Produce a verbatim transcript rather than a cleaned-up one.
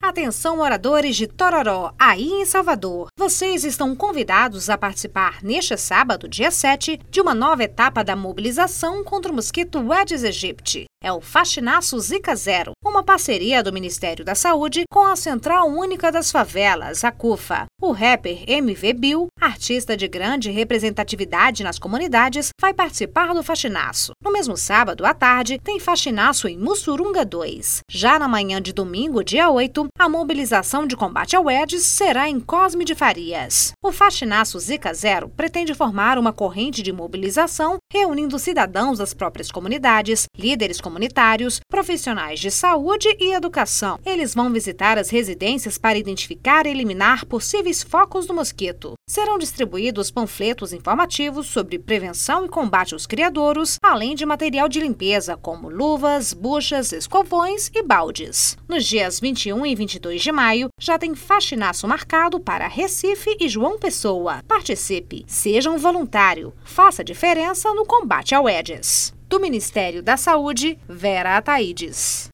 Atenção, moradores de Tororó, aí em Salvador. Vocês estão convidados a participar neste sábado, dia sete, de uma nova etapa da mobilização contra o mosquito Aedes aegypti. É o Faxinaço Zika Zero, uma parceria do Ministério da Saúde com a Central Única das Favelas, a CUFA. O rapper M V Bill, artista de grande representatividade nas comunidades, vai participar do faxinaço. No mesmo sábado, à tarde, tem faxinaço em Mussurunga dois. Já na manhã de domingo, dia oito, a mobilização de combate ao Aedes será em Cosme de Farias. O Faxinaço Zika Zero pretende formar uma corrente de mobilização reunindo cidadãos das próprias comunidades, líderes comunitários, profissionais de saúde e educação. Eles vão visitar as residências para identificar e eliminar possíveis focos do mosquito. Serão distribuídos panfletos informativos sobre prevenção e combate aos criadouros, além de material de limpeza como luvas, buchas, escovões e baldes. Nos dias vinte e um e vinte e dois de maio, já tem faxinaço marcado para Recife e João Pessoa. Participe, seja um voluntário, faça diferença no combate ao Aedes. Do Ministério da Saúde, Vera Ataides.